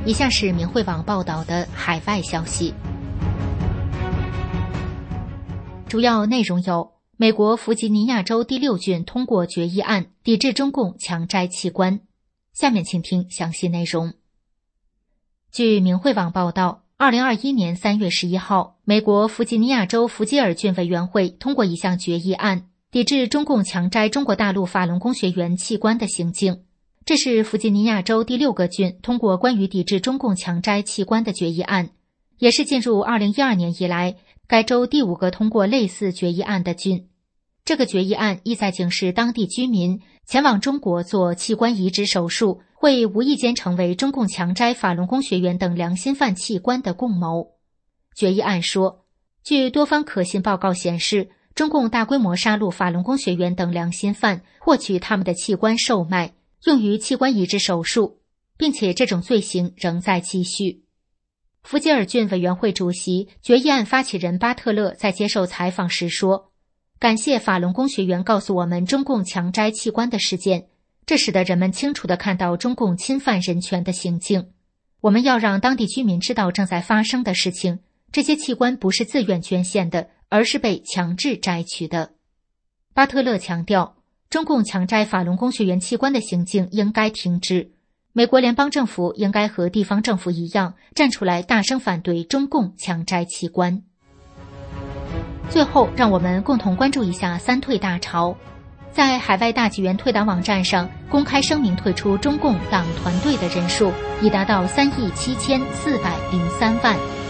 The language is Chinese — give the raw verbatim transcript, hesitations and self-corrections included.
以下是明慧网报道的海外消息，主要内容有：美国弗吉尼亚州第六郡通过决议案，抵制中共强摘器官。下面请听详细内容。据明慧网报道，二零二一年三月十一号，美国弗吉尼亚州弗吉尔郡委员会通过一项决议案，抵制中共强摘中国大陆法轮功学员器官的行径。这是弗吉尼亚州第六个郡通过关于抵制中共强摘器官的决议案，也是进入二零一二年以来该州第五个通过类似决议案的郡。这个决议案意在警示当地居民，前往中国做器官移植手术会无意间成为中共强摘法轮功学员等良心犯器官的共谋。决议案说，据多方可信报告显示，中共大规模杀戮法轮功学员等良心犯，获取他们的器官售卖，用于器官移植手术，并且这种罪行仍在继续。弗吉尔郡委员会主席、决议案发起人巴特勒在接受采访时说，感谢法轮功学员告诉我们中共强摘器官的事件，这使得人们清楚地看到中共侵犯人权的行径。我们要让当地居民知道正在发生的事情，这些器官不是自愿捐献的，而是被强制摘取的。巴特勒强调，中共强摘法轮功学员器官的行径应该停止，美国联邦政府应该和地方政府一样，站出来大声反对中共强摘器官。最后，让我们共同关注一下三退大潮。在海外大纪元退党网站上公开声明退出中共党团队的人数已达到三亿七千四百零三万。